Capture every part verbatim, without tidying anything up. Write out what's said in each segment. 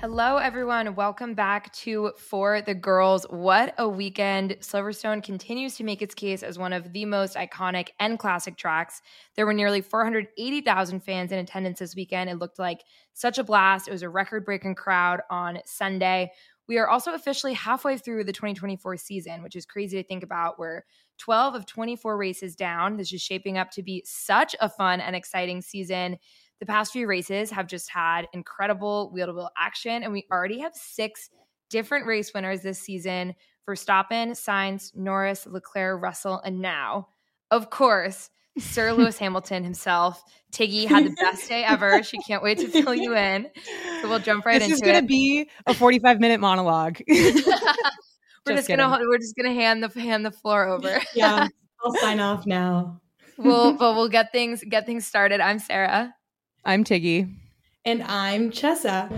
Hello, everyone. Welcome back to For the Girls. What a weekend. Silverstone continues to make its case as one of the most iconic and classic tracks. There were nearly four hundred eighty thousand fans in attendance this weekend. It looked like such a blast. It was a record-breaking crowd on Sunday. We are also officially halfway through the twenty twenty-four season, which is crazy to think about. We're twelve of twenty-four races down. This is shaping up to be such a fun and exciting season. The past few races have just had incredible wheel-to-wheel action, and we already have six different race winners this season: Verstappen, Sainz, Norris, Leclerc, Russell, and now, of course, Sir Lewis Hamilton himself. Tiggy had the best day ever. She can't wait to fill you in. So we'll jump right this into it. This is going to be a forty-five minute monologue. we're just, just gonna we're just gonna hand the hand the floor over. Yeah, I'll sign off now. We'll but we'll get things get things started. I'm Sarah. I'm Tiggy. And I'm Chessa.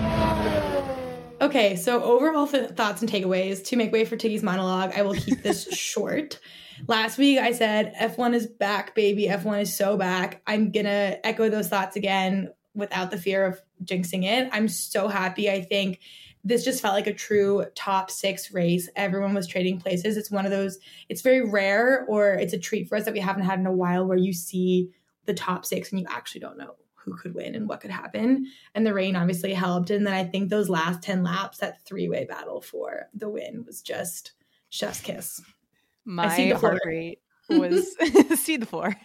Okay, so overall th- thoughts and takeaways. To make way for Tiggy's monologue, I will keep this short. Last week I said F one is back, baby. F one is so back. I'm going to echo those thoughts again without the fear of jinxing it. I'm so happy. I think this just felt like a true top six race. Everyone was trading places. It's one of those, it's very rare, or it's a treat for us that we haven't had in a while, where you see the top six and you actually don't know who could win and what could happen. And the rain obviously helped. And then I think those last ten laps, that three-way battle for the win was just chef's kiss. My heart rate was see the floor.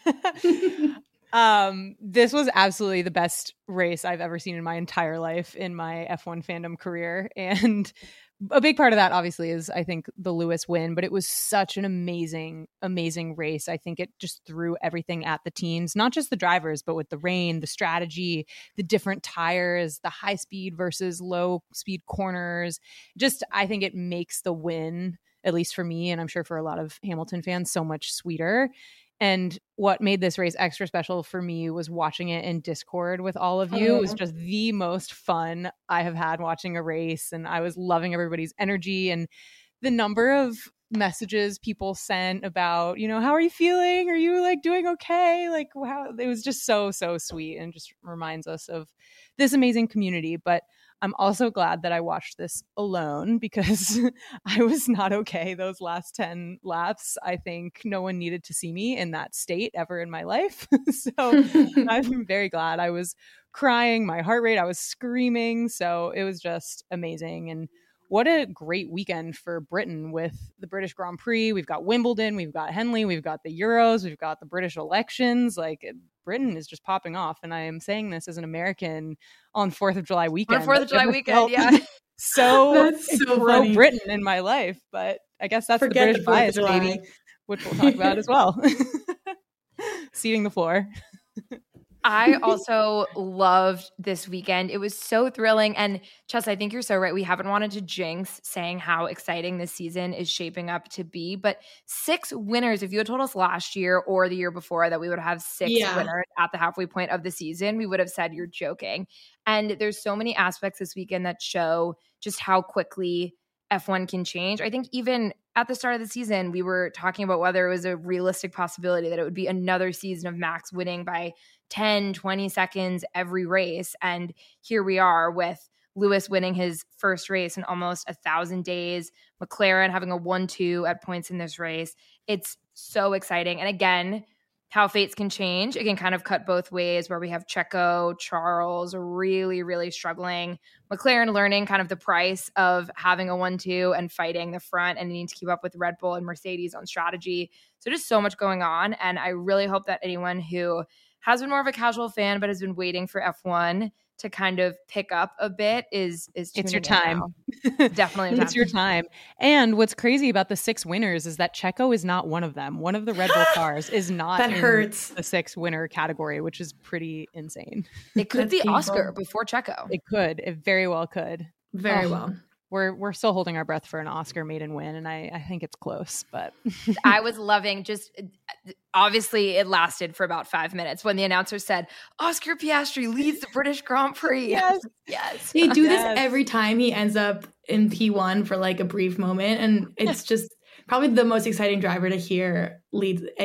um, this was absolutely the best race I've ever seen in my entire life in my F one fandom career. And a big part of that, obviously, is I think the Lewis win, but it was such an amazing, amazing race. I think it just threw everything at the teams, not just the drivers, but with the rain, the strategy, the different tires, the high speed versus low speed corners. Just, I think it makes the win, at least for me, and I'm sure for a lot of Hamilton fans, so much sweeter. And what made this race extra special for me was watching it in Discord with all of you. It was just the most fun I have had watching a race. And I was loving everybody's energy and the number of messages people sent about, you know, how are you feeling? Are you like doing okay? Like, wow, it was just so, so sweet, and just reminds us of this amazing community. But I'm also glad that I watched this alone, because I was not okay those last ten laps. I think no one needed to see me in that state ever in my life. So I'm very glad. I was crying, my heart rate, I was screaming. So it was just amazing. And what a great weekend for Britain with the British Grand Prix. We've got Wimbledon, we've got Henley, we've got the Euros, we've got the British elections. Like, Britain is just popping off. And I am saying this as an American on fourth of July weekend. On fourth of July weekend, yeah. So, that's so pro funny. Britain in my life. But I guess that's Forget the British the bias, baby, which we'll talk about as well. Ceding the floor. I also loved this weekend. It was so thrilling. And Chess, I think you're so right. We haven't wanted to jinx saying how exciting this season is shaping up to be. But six winners, if you had told us last year or the year before that we would have six Yeah. winners at the halfway point of the season, we would have said you're joking. And there's so many aspects this weekend that show just how quickly F one can change. I think even at the start of the season, we were talking about whether it was a realistic possibility that it would be another season of Max winning by ten, twenty seconds every race. And here we are with Lewis winning his first race in almost a thousand days, McLaren having a one two at points in this race. It's so exciting. And again, how fates can change. It can kind of cut both ways, where we have Checo, Charles really, really struggling. McLaren learning kind of the price of having a one two and fighting the front and needing to keep up with Red Bull and Mercedes on strategy. So just so much going on. And I really hope that anyone who has been more of a casual fan but has been waiting for F one to kind of pick up a bit is is it's your tuning in time. now. Definitely It's your time. And what's crazy about the six winners is that Checo is not one of them. One of the Red Bull cars is not That in hurts. the six winner category, which is pretty insane. It could That's be painful. Oscar before Checo. It could. It very well could. Very Oh. well. We're we're still holding our breath for an Oscar maiden win, and I, I think it's close, but I was loving just obviously it lasted for about five minutes when the announcer said Oscar Piastri leads the British Grand Prix. Yes. Yes. They do Yes. this every time he ends up in P one for like a brief moment. And it's just probably the most exciting driver to hear lead like,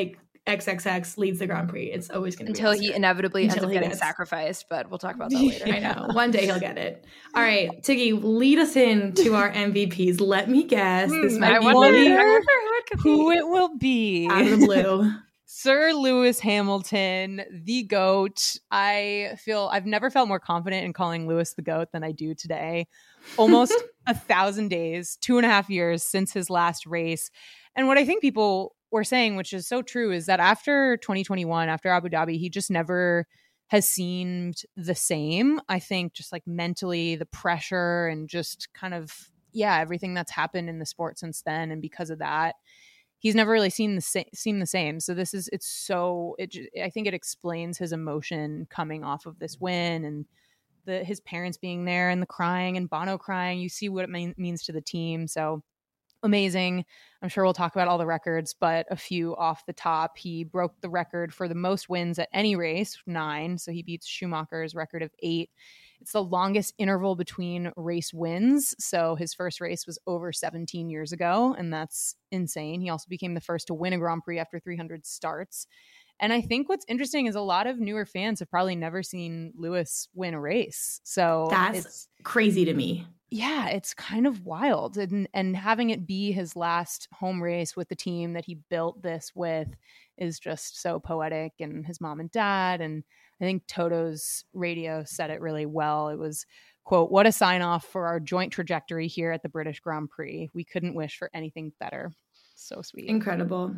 triple X leads the Grand Prix. It's always going to be until Oscar. he inevitably Until ends up he getting gets- sacrificed, but we'll talk about that later. I know. One day he'll get it. All right, Tiggy, lead us into our M V Ps. Let me guess. This Hmm, might I be wonder, really I wonder who it could Who be. it will be. out of the blue. Sir Lewis Hamilton, the GOAT. I feel I've never felt more confident in calling Lewis the GOAT than I do today. Almost a thousand days, two and a half years since his last race. And what I think people were saying, which is so true, is that after twenty twenty-one, after Abu Dhabi, he just never has seemed the same. I think just like mentally, the pressure and just kind of, yeah, everything that's happened in the sport since then. And because of that, he's never really seen the sa- seemed the same. So this is, it's so, it, I think it explains his emotion coming off of this win and the, his parents being there and the crying and Bono crying. You see what it mean, means to the team. So amazing. I'm sure we'll talk about all the records, but a few off the top. He broke the record for the most wins at any race, nine. So he beats Schumacher's record of eight. It's the longest interval between race wins. So his first race was over seventeen years ago, and that's insane. He also became the first to win a Grand Prix after three hundred starts. And I think what's interesting is a lot of newer fans have probably never seen Lewis win a race. So That's it's crazy to me. yeah, it's kind of wild. And and having it be his last home race with the team that he built this with is just so poetic, and his mom and dad. And I think Toto's radio said it really well. It was, quote, "What a sign off for our joint trajectory here at the British Grand Prix. We couldn't wish for anything better." So sweet. Incredible.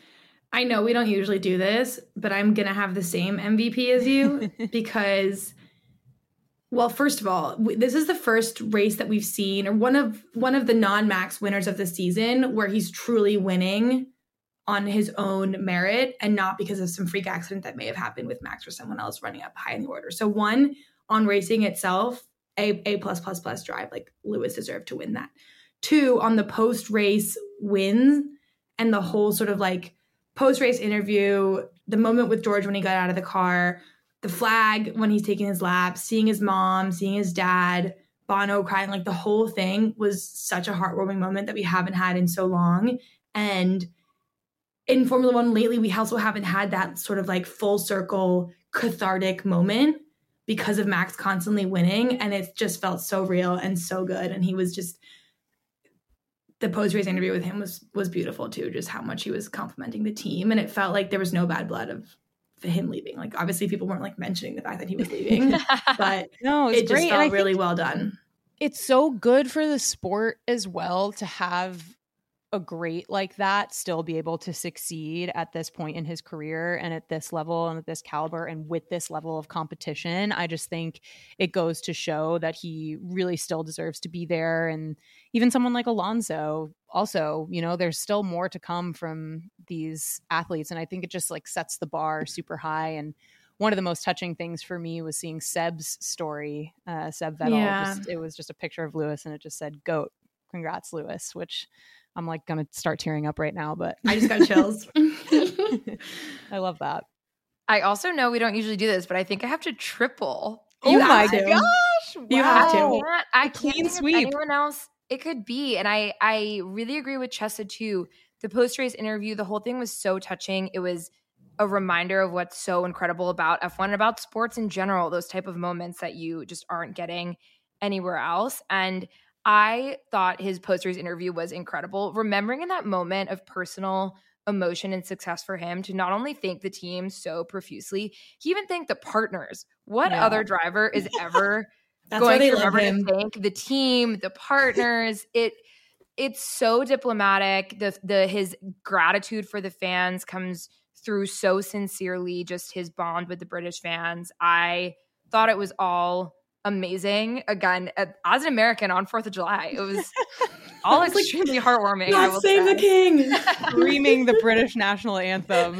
I know we don't usually do this, but I'm going to have the same M V P as you because, well, first of all, w- this is the first race that we've seen, or one of one of the non-Max winners of the season, where he's truly winning on his own merit and not because of some freak accident that may have happened with Max or someone else running up high in the order. So one, on racing itself, A, A plus plus plus drive, like Lewis deserved to win that. Two, on the post-race wins and the whole sort of like post-race interview, the moment with George when he got out of the car, the flag when he's taking his lap, seeing his mom, seeing his dad, Bono crying, like the whole thing was such a heartwarming moment that we haven't had in so long. And in Formula One lately, we also haven't had that sort of like full circle cathartic moment because of Max constantly winning. And it just felt so real and so good. And he was just, the post-race interview with him was was beautiful too, just how much he was complimenting the team. And it felt like there was no bad blood of for him leaving. Like obviously people weren't like mentioning the fact that he was leaving, but No, it's it just great. And I felt really think well done. it's so good for the sport as well to have a great like that still be able to succeed at this point in his career and at this level and at this caliber and with this level of competition. I just think it goes to show that he really still deserves to be there. And even someone like Alonso also, you know, there's still more to come from these athletes. And I think it just like sets the bar super high. And one of the most touching things for me was seeing Seb's story, uh, Seb Vettel. Yeah. Just, it was just a picture of Lewis and it just said, "GOAT. Congrats, Lewis," which I'm like going to start tearing up right now, but I just got chills. I love that. I also know we don't usually do this, but I think I have to triple. You oh have my to. gosh. You have to. I Wow. can't, I A can't clean think of sweep. anyone else it could be. And I, I really agree with Chessa too. The post-race interview, the whole thing was so touching. It was a reminder of what's so incredible about F one and about sports in general, those type of moments that you just aren't getting anywhere else. And I thought his post-race interview was incredible. Remembering in that moment of personal emotion and success for him to not only thank the team so profusely, he even thanked the partners. What Yeah. other driver is ever That's why going they to love remember him. to thank the team, the partners? It it's so diplomatic. The the his gratitude for the fans comes through so sincerely, just his bond with the British fans. I thought it was all amazing. Again, as an American on fourth of July, it was all I was like, extremely heartwarming. I God will save say. the king. Screaming the British national anthem.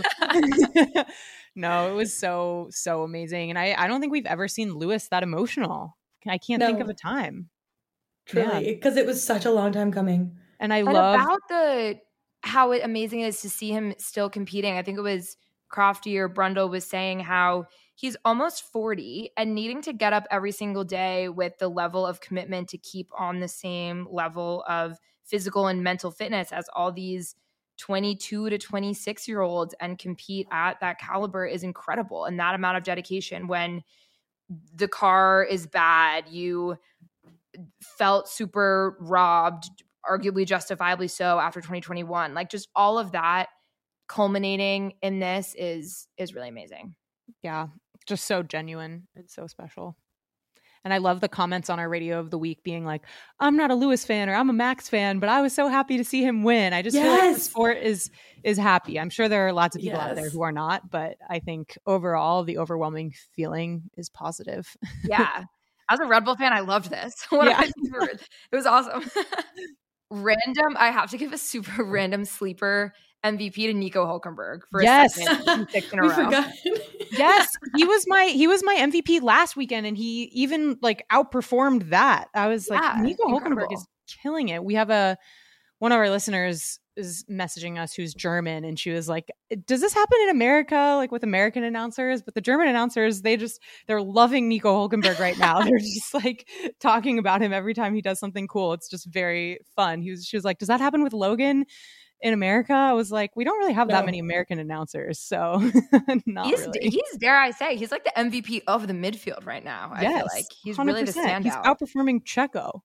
No, it was so, so amazing. And I, I don't think we've ever seen Lewis that emotional. I can't think No. of a time. Truly, because it was such a long time coming. And I And love about the how it amazing it is to see him still competing. I think it was Crofty or Brundle was saying how he's almost forty and needing to get up every single day with the level of commitment to keep on the same level of physical and mental fitness as all these twenty-two to twenty-six year olds and compete at that caliber is incredible. And that amount of dedication when the car is bad, you felt super robbed, arguably justifiably so after twenty twenty-one. Like just all of that culminating in this is is really amazing. Yeah, just so genuine. It's so special. And I love the comments on our radio of the week being like, I'm not a Lewis fan or I'm a Max fan, but I was so happy to see him win. I just yes. feel like the sport is is happy. I'm sure there are lots of people yes. out there who are not, but I think overall the overwhelming feeling is positive. Yeah. As a Red Bull fan, I loved this. Yeah. It was awesome. Random, I have to give a super random sleeper M V P to Nico Hülkenberg for yes. a second six in a row. Yes, he was my he was my M V P last weekend, and he even like outperformed that. I was like, yeah, Nico incredible. Hülkenberg is killing it. We have a one of our listeners is messaging us who's German, and she was like, does this happen in America, like with American announcers? But the German announcers, they just they're loving Nico Hülkenberg right now. They're just like talking about him every time he does something cool. It's just very fun. He was she was like, does that happen with Logan in America? I was like, we don't really have no. that many American announcers, so not he's, really. He's, dare I say, he's like the M V P of the midfield right now. I yes, feel like he's one hundred percent. Really the standout. He's outperforming Checo.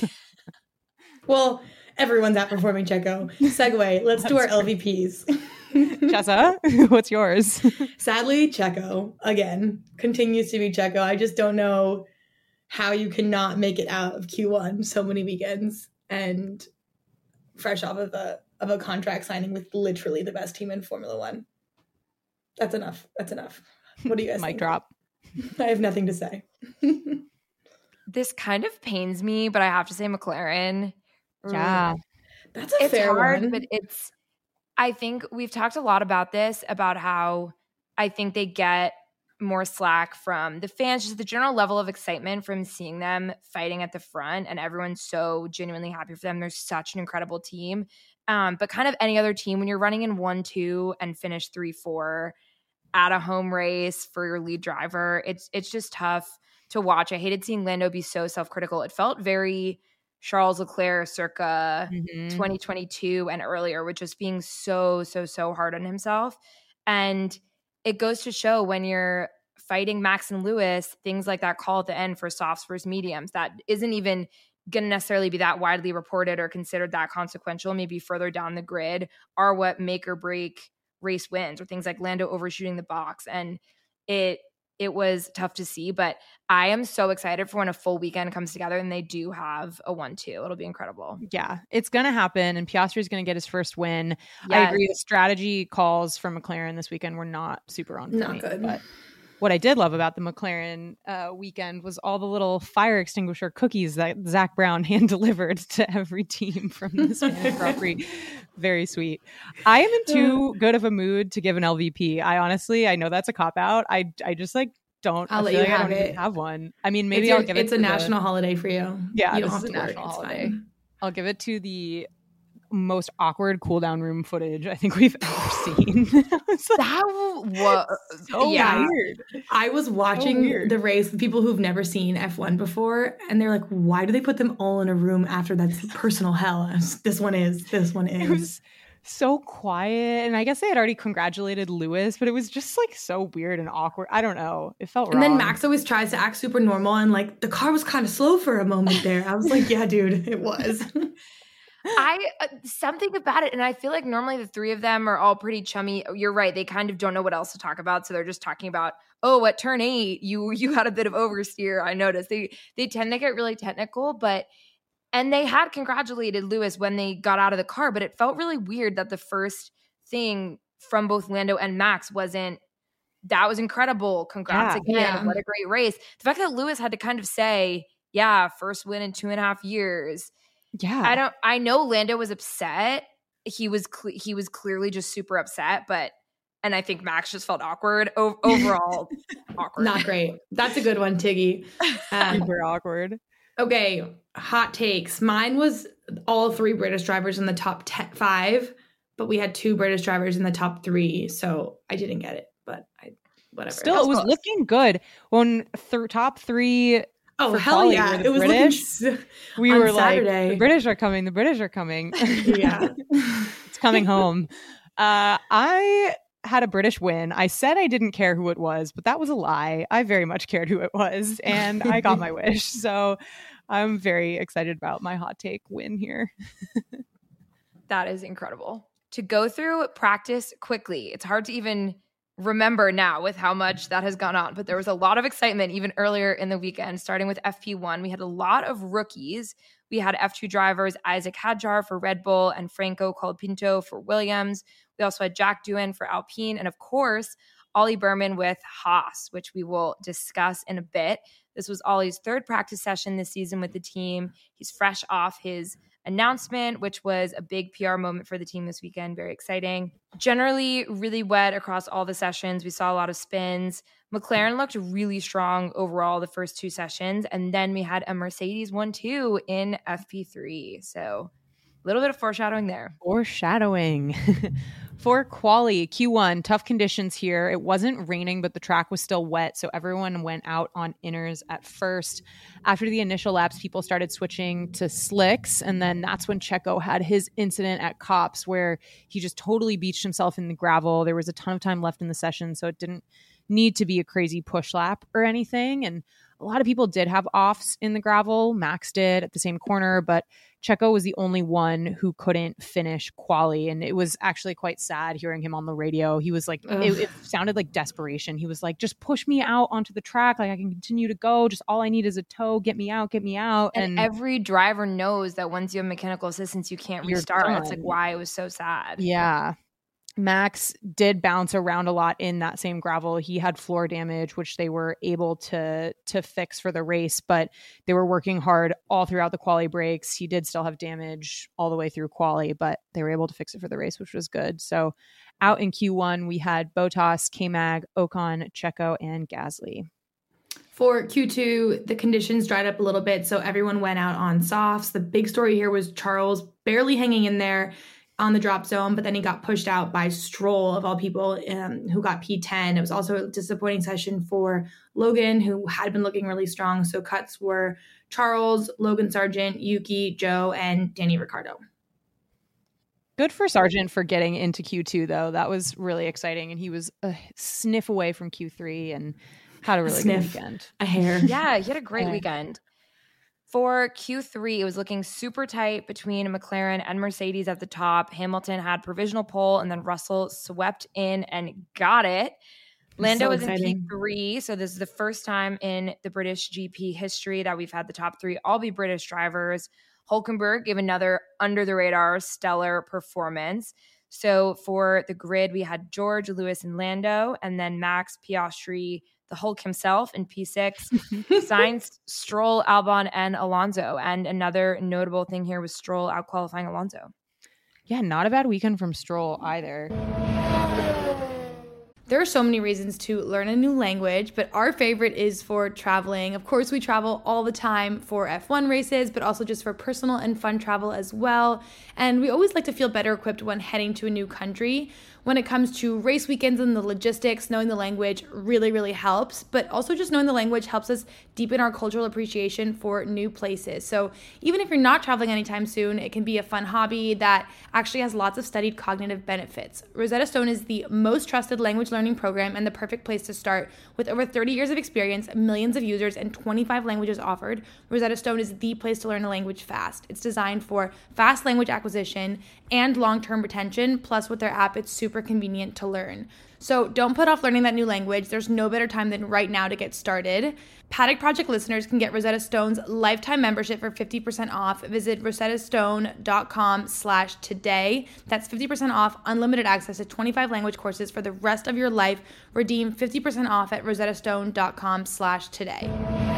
Well, everyone's outperforming Checo. Segue. Let's do our L V Ps. Chessa, what's yours? Sadly, Checo again continues to be Checo. I just don't know how you cannot make it out of Q one so many weekends and fresh off of a of a contract signing with literally the best team in Formula One. That's enough. That's enough. What do you guys Mic think? drop. I have nothing to say. This kind of pains me, but I have to say McLaren. Yeah. That's a it's fair hard, one. But it's, I think we've talked a lot about this, about how I think they get more slack from the fans, just the general level of excitement from seeing them fighting at the front, and everyone's so genuinely happy for them. They're such an incredible team. Um, but kind of any other team, when you're running in one, two and finish three, four at a home race for your lead driver, it's it's just tough to watch. I hated seeing Lando be so self-critical. It felt very Charles Leclerc circa mm-hmm. twenty twenty-two and earlier, with just being so, so, so hard on himself. And it goes to show when you're fighting Max and Lewis, things like that call at the end for softs versus mediums, that isn't even going to necessarily be that widely reported or considered that consequential, maybe further down the grid, are what make or break race wins, or things like Lando overshooting the box. And it it was tough to see, but I am so excited for when a full weekend comes together and they do have a one two. It'll be incredible. Yeah, it's going to happen, and Piastri is going to get his first win. Yes. I agree. The strategy calls from McLaren this weekend were not super on point. Not good. But what I did love about the McLaren uh, weekend was all the little fire extinguisher cookies that Zach Brown hand delivered to every team from the Spanish Grand Prix. Very sweet. I am in too good of a mood to give an L V P. I honestly, I know that's a cop out. I, I just like don't. I'll I let feel you like have I don't it. even have one. I mean, maybe it's I'll your, give it. It's to a the, national holiday for you. Yeah, you don't this have is to a work. national It's holiday. fine. I'll give it to the most awkward cool down room footage I think we've ever seen. Like, that was so yeah. weird. I was watching so the race with people who've never seen F one before, and they're like, why do they put them all in a room after that's personal hell? Was, this one is, this one is. It was so quiet, and I guess they had already congratulated Lewis, but it was just like so weird and awkward. I don't know. It felt and wrong. And then Max always tries to act super normal, and like the car was kind of slow for a moment there. I was like, yeah, dude, it was. I uh, something about it, and I feel like normally the three of them are all pretty chummy. You're right; they kind of don't know what else to talk about, so they're just talking about, oh, at turn eight, you you had a bit of oversteer. I noticed they they tend to get really technical, but and they had congratulated Lewis when they got out of the car, but it felt really weird that the first thing from both Lando and Max wasn't, that was incredible. Congrats yeah, again! yeah. What a great race. The fact that Lewis had to kind of say, yeah, first win in two and a half years. Yeah, I don't. I know Lando was upset. He was cl- he was clearly just super upset, but and I think Max just felt awkward o- overall. awkward, not great. That's a good one, Tiggy. Um, super awkward. Okay, hot takes. Mine was all three British drivers in the top ten, five, but we had two British drivers in the top three, so I didn't get it. But I whatever. Still, was it was close. Looking good when th- top three. Oh, hell yeah. It was British. Looking, we on were Saturday. Like, the British are coming. The British are coming. Yeah. It's coming home. Uh, I had a British win. I said I didn't care who it was, but that was a lie. I very much cared who it was, and I got my wish. So I'm very excited about my hot take win here. That is incredible. To go through practice quickly, it's hard to even remember now with how much that has gone on, but there was a lot of excitement even earlier in the weekend, starting with F P one. We had a lot of rookies. We had F two drivers Isaac Hadjar for Red Bull and Franco Colapinto for Williams. We also had Jack Doohan for Alpine, and of course, Ollie Berman with Haas, which we will discuss in a bit. This was Ollie's third practice session this season with the team. He's fresh off his announcement, which was a big P R moment for the team this weekend. Very exciting. Generally really wet across all the sessions. We saw a lot of spins. McLaren looked really strong overall the first two sessions. And then we had a Mercedes one two in F P three. So a little bit of foreshadowing there. Foreshadowing. For quali, Q one, tough conditions here. It wasn't raining, but the track was still wet, so everyone went out on inners at first. After the initial laps, people started switching to slicks, and then that's when Checo had his incident at Copse, where he just totally beached himself in the gravel. There was a ton of time left in the session, so it didn't need to be a crazy push lap or anything, and a lot of people did have offs in the gravel. Max did at the same corner, but Checo was the only one who couldn't finish quali. And it was actually quite sad hearing him on the radio. He was like, it, it sounded like desperation. He was like, just push me out onto the track. Like I can continue to go. Just all I need is a tow. Get me out, get me out. And, and every driver knows that once you have mechanical assistance, you can't restart. That's like why it was so sad. Yeah. Max did bounce around a lot in that same gravel. He had floor damage, which they were able to to fix for the race, but they were working hard all throughout the quali breaks. He did still have damage all the way through quali, but they were able to fix it for the race, which was good. So out in Q one, we had Bottas, K-Mag, Ocon, Checo, and Gasly. For Q two, the conditions dried up a little bit, so everyone went out on softs. The big story here was Charles barely hanging in there on the drop zone, but then he got pushed out by Stroll, of all people, um, who got P ten. It was also a disappointing session for Logan, who had been looking really strong. So cuts were Charles, Logan Sargent, Yuki, Joe, and Danny Ricciardo. Good for Sargent for getting into Q two, though. That was really exciting, and he was a sniff away from Q three and had a really a good weekend. A hair. Yeah, he had a great yeah. weekend. For Q three, it was looking super tight between McLaren and Mercedes at the top. Hamilton had provisional pole, and then Russell swept in and got it. Lando so was exciting. in P three, so this is the first time in the British G P history that we've had the top three all be British drivers. Hulkenberg gave another under-the-radar stellar performance. So for the grid, we had George, Lewis, and Lando, and then Max, Piastri, the Hulk himself in P six, Sainz, Stroll, Albon, and Alonso. And another notable thing here was Stroll out-qualifying Alonso. Yeah, not a bad weekend from Stroll either. There are so many reasons to learn a new language, but our favorite is for traveling. Of course, we travel all the time for F one races, but also just for personal and fun travel as well. And we always like to feel better equipped when heading to a new country. When it comes to race weekends and the logistics, knowing the language really, really helps. But also just knowing the language helps us deepen our cultural appreciation for new places. So even if you're not traveling anytime soon, it can be a fun hobby that actually has lots of studied cognitive benefits. Rosetta Stone is the most trusted language learning program and the perfect place to start. With over thirty years of experience, millions of users, and twenty-five languages offered, Rosetta Stone is the place to learn a language fast. It's designed for fast language acquisition and long-term retention. Plus, with their app, it's super convenient to learn. So don't put off learning that new language. There's no better time than right now to get started. Paddock Project listeners can get Rosetta Stone's lifetime membership for fifty percent off. Visit rosettastone.com slash today. That's fifty percent off unlimited access to twenty-five language courses for the rest of your life. Redeem fifty percent off at rosettastone.com slash today.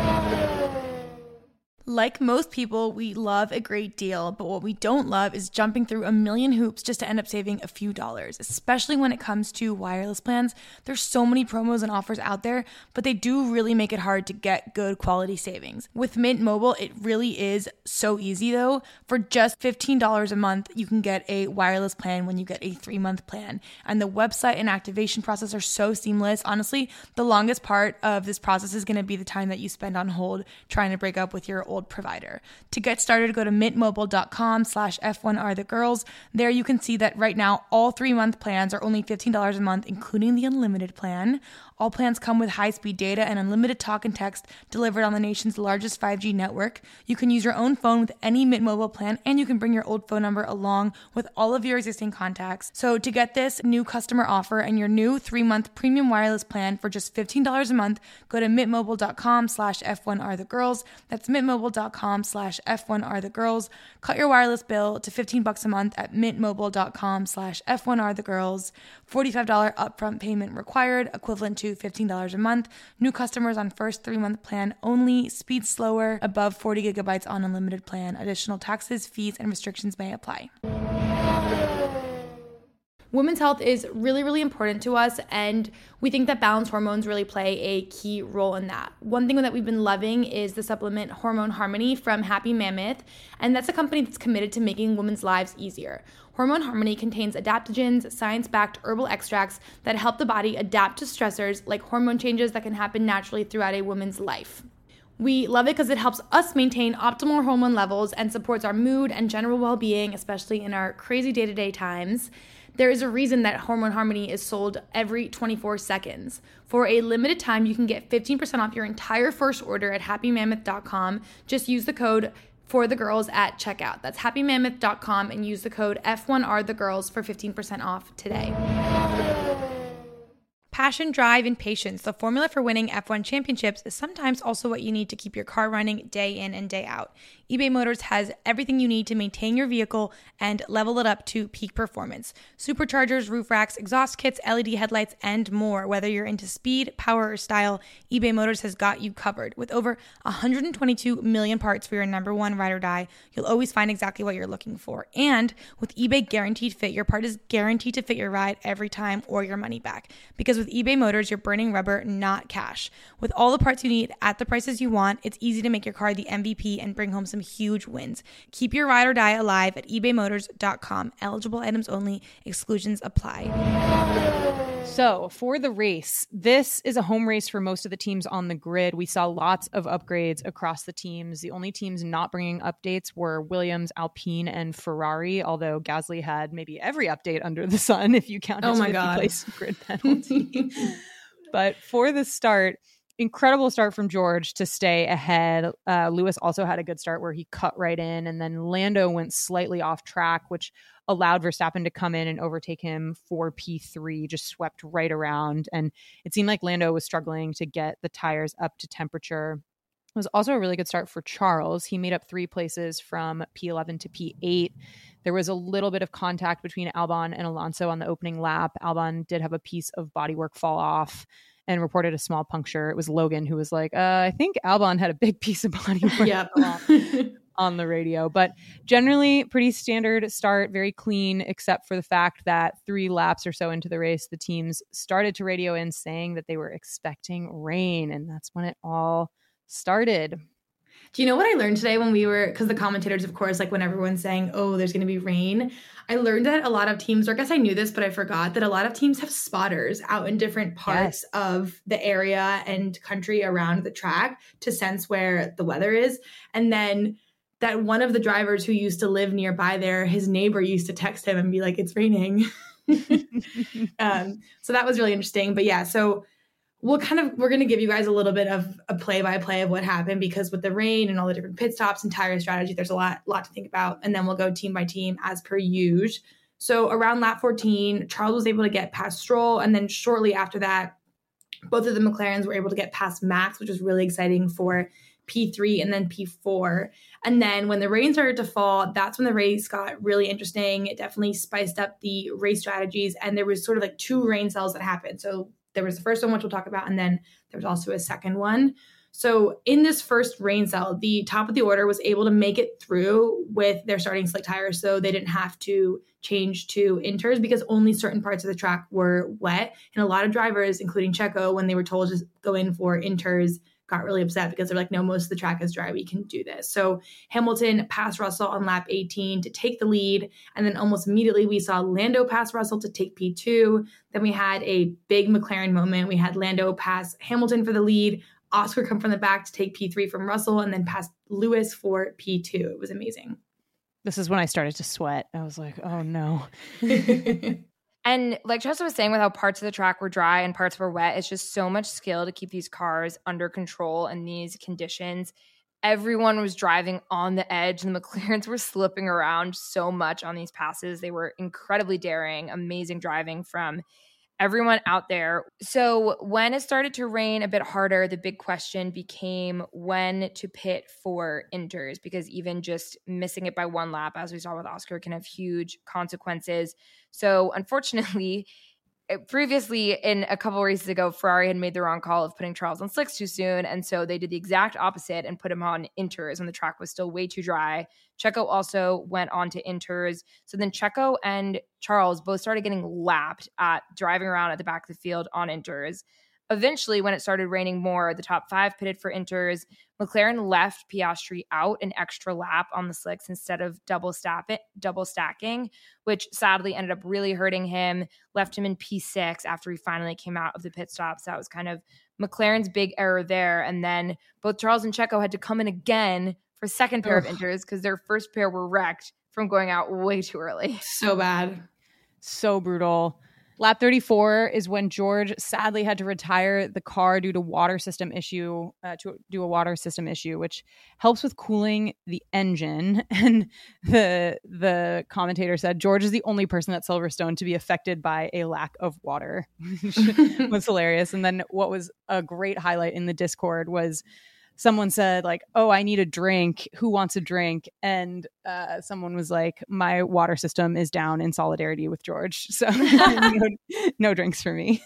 Like most people, we love a great deal, but what we don't love is jumping through a million hoops just to end up saving a few dollars, especially when it comes to wireless plans. There's so many promos and offers out there, but they do really make it hard to get good quality savings. With Mint Mobile, it really is so easy though. For just fifteen dollars a month, you can get a wireless plan when you get a three-month plan. And the website and activation process are so seamless. Honestly, the longest part of this process is going to be the time that you spend on hold trying to break up with your old build provider. To get started, go to mintmobile.com slash F1 are the girls. There you can see that right now all three-month plans are only fifteen dollars a month, including the unlimited plan. All plans come with high-speed data and unlimited talk and text delivered on the nation's largest five G network. You can use your own phone with any Mint Mobile plan, and you can bring your old phone number along with all of your existing contacts. So to get this new customer offer and your new three-month premium wireless plan for just fifteen dollars a month, go to mintmobile.com slash F1 are the girls. That's mintmobile.com slash F1 are the girls. Cut your wireless bill to fifteen bucks a month at mintmobile.com slash F1 are the girls. forty-five dollars upfront payment required, equivalent to fifteen dollars a month. New customers on first three-month plan only. Speed slower, above forty gigabytes on unlimited plan. Additional taxes, fees, and restrictions may apply. Women's health is really, really important to us, and we think that balanced hormones really play a key role in that. One thing that we've been loving is the supplement Hormone Harmony from Happy Mammoth, and that's a company that's committed to making women's lives easier. Hormone Harmony contains adaptogens, science-backed herbal extracts that help the body adapt to stressors like hormone changes that can happen naturally throughout a woman's life. We love it because it helps us maintain optimal hormone levels and supports our mood and general well-being, especially in our crazy day-to-day times. There is a reason that Hormone Harmony is sold every twenty-four seconds. For a limited time, you can get fifteen percent off your entire first order at happy mammoth dot com. Just use the code for the girls at checkout. That's happy mammoth dot com and use the code F one are the girls for fifteen percent off today. Passion, drive, and patience. The formula for winning F one championships is sometimes also what you need to keep your car running day in and day out. eBay Motors has everything you need to maintain your vehicle and level it up to peak performance. Superchargers, roof racks, exhaust kits, L E D headlights, and more. Whether you're into speed, power, or style, eBay Motors has got you covered. With over one hundred twenty-two million parts for your number one ride or die, you'll always find exactly what you're looking for. And with eBay Guaranteed Fit, your part is guaranteed to fit your ride every time or your money back. Because with eBay Motors, you're burning rubber, not cash. With all the parts you need at the prices you want, it's easy to make your car the M V P and bring home some huge wins. Keep your ride or die alive at ebay motors dot com. Eligible items only. Exclusions apply. So for the race, this is a home race for most of the teams on the grid. We saw lots of upgrades across the teams. The only teams not bringing updates were Williams, Alpine, and Ferrari, although Gasly had maybe every update under the sun if you count his oh my fifty God. place grid penalty. But for the start, incredible start from George to stay ahead. Uh, Lewis also had a good start where he cut right in, and then Lando went slightly off track, which allowed Verstappen to come in and overtake him for P three, just swept right around. And it seemed like Lando was struggling to get the tires up to temperature. It was also a really good start for Charles. He made up three places from P eleven to P eight. There was a little bit of contact between Albon and Alonso on the opening lap. Albon did have a piece of bodywork fall off and reported a small puncture. It was Logan who was like, uh, I think Albon had a big piece of bodywork Yep. on the radio. But generally pretty standard start, very clean, except for the fact that three laps or so into the race, the teams started to radio in saying that they were expecting rain. And that's when it all started. Do you know what I learned today when we were, because the commentators, of course, like when everyone's saying, oh, there's going to be rain, I learned that a lot of teams, or I guess I knew this, but I forgot that a lot of teams have spotters out in different parts yes. of the area and country around the track to sense where the weather is. And then that one of the drivers who used to live nearby there, his neighbor used to text him and be like, it's raining. um, so that was really interesting. But yeah, so we'll kind of, we're going to give you guys a little bit of a play-by-play of what happened, because with the rain and all the different pit stops and tire strategy, there's a lot, lot to think about. And then we'll go team by team as per usual. So around lap fourteen, Charles was able to get past Stroll. And then shortly after that, both of the McLarens were able to get past Max, which was really exciting for P three and then P four. And then when the rain started to fall, that's when the race got really interesting. It definitely spiced up the race strategies. And there was sort of like two rain cells that happened. So there was the first one, which we'll talk about, and then there was also a second one. So in this first rain cell, the top of the order was able to make it through with their starting slick tires, so they didn't have to change to inters because only certain parts of the track were wet. And a lot of drivers, including Checo, when they were told to go in for inters, got really upset because they're like, no, most of the track is dry. We can do this. So Hamilton passed Russell on lap eighteen to take the lead. And then almost immediately we saw Lando pass Russell to take P two. Then we had a big McLaren moment. We had Lando pass Hamilton for the lead Oscar come from the back to take P three from Russell and then pass Lewis for P two. It was amazing. This is when I started to sweat. I was like, oh no. And like Tressa was saying, with how parts of the track were dry and parts were wet, it's just so much skill to keep these cars under control in these conditions. Everyone was driving on the edge, and the McLarens were slipping around so much on these passes. They were incredibly daring, amazing driving from everyone out there. So when it started to rain a bit harder, the big question became when to pit for inters, because even just missing it by one lap, as we saw with Oscar, can have huge consequences. So unfortunately, previously in a couple of races ago, Ferrari had made the wrong call of putting Charles on slicks too soon. And so they did the exact opposite and put him on inters when the track was still way too dry. Checo also went on to inters. So then Checo and Charles both started getting lapped at driving around at the back of the field on inters. Eventually, when it started raining more, the top five pitted for inters. McLaren left Piastri out an extra lap on the slicks instead of double stack it, double stacking, which sadly ended up really hurting him, left him in P six after he finally came out of the pit stops. That was kind of McLaren's big error there. And then both Charles and Checo had to come in again for a second pair Ugh. of inters because their first pair were wrecked from going out way too early. So bad. So brutal. Lap thirty-four is when George sadly had to retire the car due to water system issue, uh, to do a water system issue, which helps with cooling the engine. And the the commentator said George is the only person at Silverstone to be affected by a lack of water, which was hilarious. And then what was a great highlight in the Discord was someone said like, oh, I need a drink. Who wants a drink? And uh, someone was like, my water system is down in solidarity with George. So no, no drinks for me.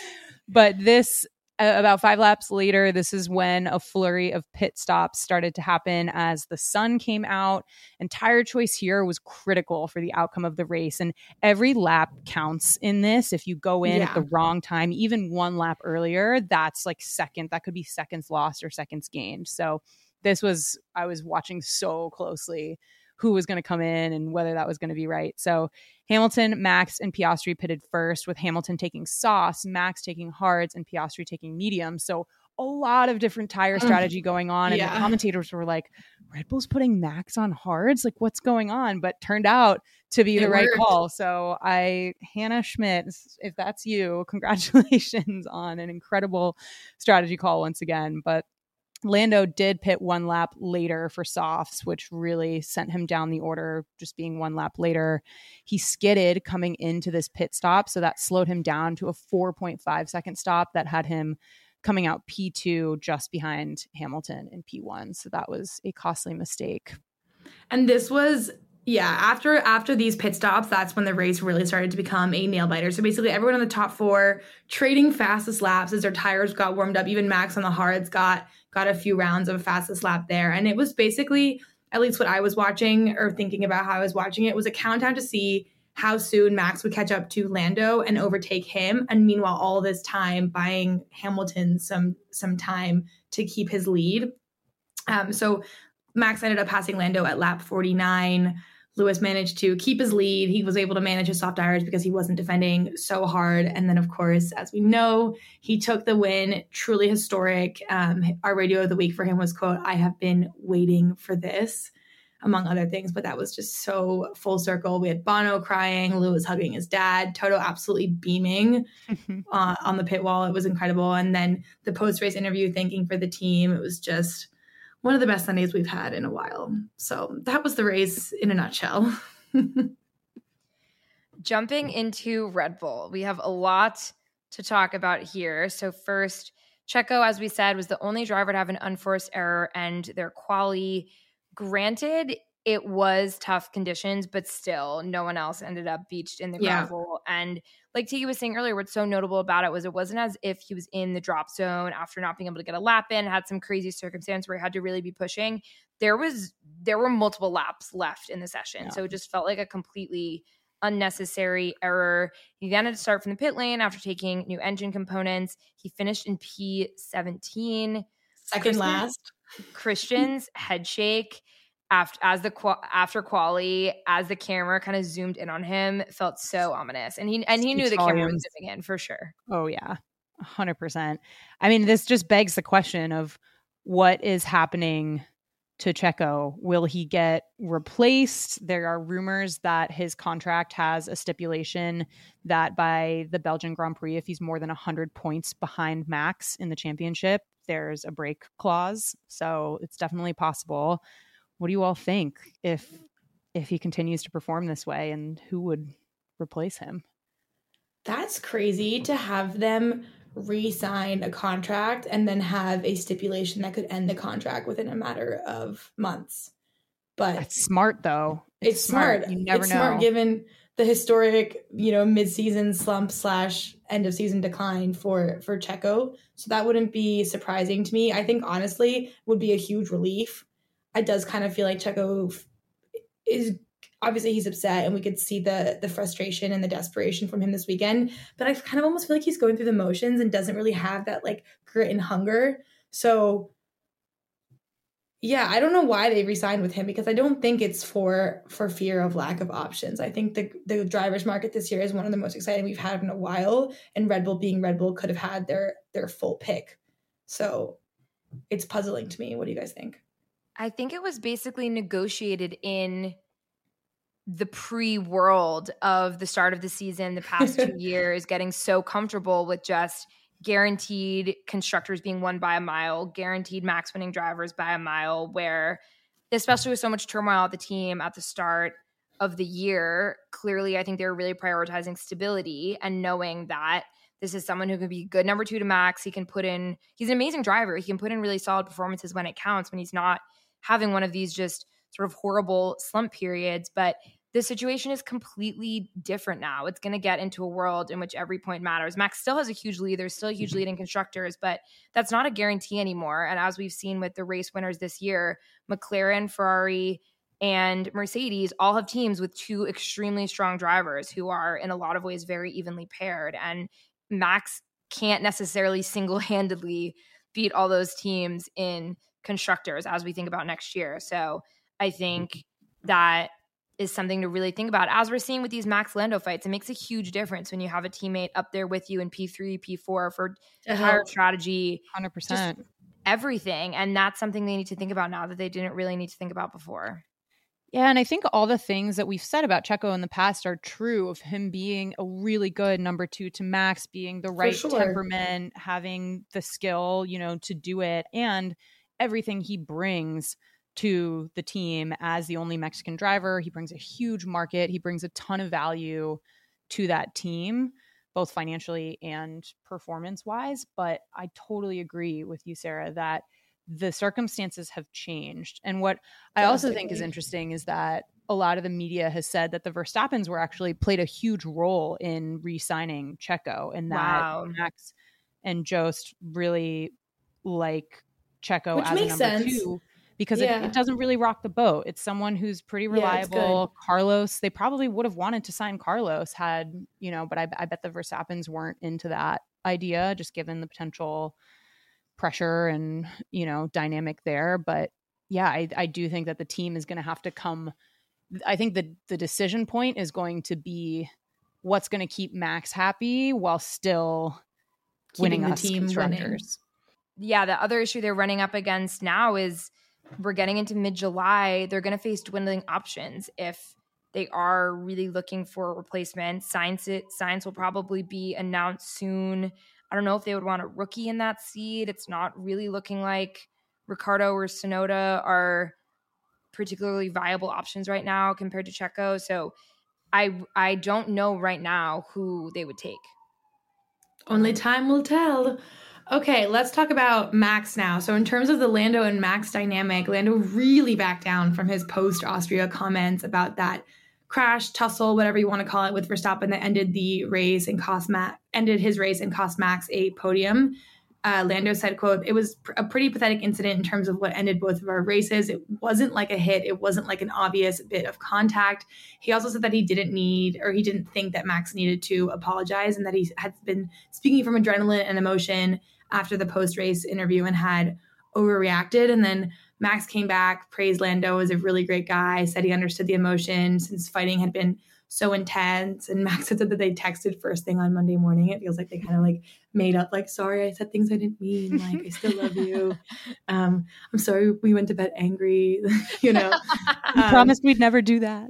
But this, uh, about five laps later, this is when a flurry of pit stops started to happen as the sun came out. And tire choice here was critical for the outcome of the race. And every lap counts in this. If you go in yeah. at the wrong time, even one lap earlier, that's like second. That could be seconds lost or seconds gained. So this was, I was watching so closely who was going to come in and whether that was going to be right. So Hamilton, Max, and Piastri pitted first, with Hamilton taking softs, Max taking hards, and Piastri taking mediums. So a lot of different tire strategy going on. And yeah. the commentators were like, Red Bull's putting Max on hards? Like, what's going on? But turned out to be it the right worked. call. So I, Hannah Schmidt, if that's you, congratulations on an incredible strategy call once again. But Lando did pit one lap later for softs, which really sent him down the order, just being one lap later. He skidded coming into this pit stop, so that slowed him down to a four point five second stop that had him coming out P two just behind Hamilton in P one. So that was a costly mistake. And this was, yeah, after after these pit stops, that's when the race really started to become a nail biter. So basically everyone in the top four trading fastest laps as their tires got warmed up. Even Max on the hards got got a few rounds of fastest lap there. And it was basically, at least what I was watching or thinking about how I was watching it, was a countdown to see how soon Max would catch up to Lando and overtake him. And meanwhile, all this time buying Hamilton some some time to keep his lead. Um, so Max ended up passing Lando at lap forty-nine. Lewis managed to keep his lead. He was able to manage his soft tires because he wasn't defending so hard. And then, of course, as we know, he took the win. Truly historic. Um, our radio of the week for him was, quote, "I have been waiting for this," among other things. But that was just so full circle. We had Bono crying, Lewis hugging his dad, Toto absolutely beaming uh, on the pit wall. It was incredible. And then the post-race interview thanking for the team. It was just one of the best Sundays we've had in a while. So that was the race in a nutshell. Jumping into Red Bull, we have a lot to talk about here. So first, Checo, as we said, was the only driver to have an unforced error and their quali. Granted, it was tough conditions, but still, no one else ended up beached in the gravel. Yeah. And like Tiki was saying earlier, what's so notable about it was it wasn't as if he was in the drop zone after not being able to get a lap in, had some crazy circumstance where he had to really be pushing. There was there were multiple laps left in the session. Yeah. So it just felt like a completely unnecessary error. He then had to start from the pit lane after taking new engine components. He finished in P seventeen. Second Christian, last. Christian's head shake after as the after quali, as the camera kind of zoomed in on him, felt so ominous. And he and he knew the camera was zooming in for sure. Oh yeah. one hundred percent. I mean, this just begs the question of what is happening to Checo. Will he get replaced? There are rumors that his contract has a stipulation that by the Belgian Grand Prix, if he's more than one hundred points behind Max in the championship, there's a break clause. So it's definitely possible. What do you all think if if he continues to perform this way, and who would replace him? That's crazy to have them re-sign a contract and then have a stipulation that could end the contract within a matter of months. But it's smart though. It's, it's smart. smart. You never it's know. Smart given the historic, you know, mid-season slump slash end of season decline for for Checo. So that wouldn't be surprising to me. I think honestly would be a huge relief. It does kind of feel like Checo is obviously he's upset, and we could see the the frustration and the desperation from him this weekend. But I kind of almost feel like he's going through the motions and doesn't really have that like grit and hunger. So yeah, I don't know why they re-signed with him, because I don't think it's for for fear of lack of options. I think the the drivers market this year is one of the most exciting we've had in a while, and Red Bull being Red Bull could have had their their full pick. So it's puzzling to me. What do you guys think? I think it was basically negotiated in the pre-world of the start of the season, the past two years, getting so comfortable with just guaranteed constructors being won by a mile, guaranteed max winning drivers by a mile, where especially with so much turmoil at the team at the start of the year, clearly I think they were really prioritizing stability and knowing that this is someone who can be good number two to Max. He can put in, he's an amazing driver. He can put in really solid performances when it counts, when he's not having one of these just sort of horrible slump periods. But the situation is completely different now. It's going to get into a world in which every point matters. Max still has a huge lead. There's still a huge lead in constructors, but that's not a guarantee anymore. And as we've seen with the race winners this year, McLaren, Ferrari, and Mercedes all have teams with two extremely strong drivers who are in a lot of ways very evenly paired. And Max can't necessarily single-handedly beat all those teams in constructors as we think about next year. So I think that is something to really think about. As we're seeing with these Max Lando fights, it makes a huge difference when you have a teammate up there with you in P three, P four for tire strategy, one hundred percent everything. And that's something they need to think about now that they didn't really need to think about before. Yeah, and I think all the things that we've said about Checo in the past are true of him being a really good number two to Max, being the right sure. temperament, having the skill, you know, to do it, and everything he brings to the team as the only Mexican driver. He brings a huge market. He brings a ton of value to that team, both financially and performance-wise. But I totally agree with you, Sarah, that the circumstances have changed. And what I also think is interesting is that a lot of the media has said that the Verstappens were actually played a huge role in re-signing Checo, and that wow. Max and Jost really like Checo Which as a number sense. two. Because yeah. it, it doesn't really rock the boat. It's someone who's pretty reliable. Yeah, Carlos, they probably would have wanted to sign Carlos had, you know, but I, I bet the Verstappens weren't into that idea, just given the potential pressure and, you know, dynamic there. But yeah, I, I do think that the team is going to have to come. I think the, the decision point is going to be what's going to keep Max happy while still Keeping winning the us team constructors. Winning. Yeah, the other issue they're running up against now is we're getting into mid-July. They're going to face dwindling options if they are really looking for a replacement. Sainz, it, Sainz will probably be announced soon. I don't know if they would want a rookie in that seat. It's not really looking like Ricciardo or Tsunoda are particularly viable options right now compared to Checo. So I I don't know right now who they would take. Only time will tell. Okay, let's talk about Max now. So in terms of the Lando and Max dynamic, Lando really backed down from his post-Austria comments about that crash, tussle, whatever you want to call it, with Verstappen that ended the race and cost Max, ended his race and cost Max a podium. Uh, Lando said, quote, "It was a pretty pathetic incident in terms of what ended both of our races. It wasn't like a hit. It wasn't like an obvious bit of contact." He also said that he didn't need, or he didn't think that Max needed to apologize, and that he had been speaking from adrenaline and emotion after the post-race interview and had overreacted. And then Max came back, praised Lando as a really great guy, said he understood the emotion since fighting had been so intense. And Max said that they texted first thing on Monday morning. It feels like they kind of like made up, like, sorry, I said things I didn't mean. Like, I still love you. Um, I'm sorry we went to bed angry, you know. We um, promised we'd never do that.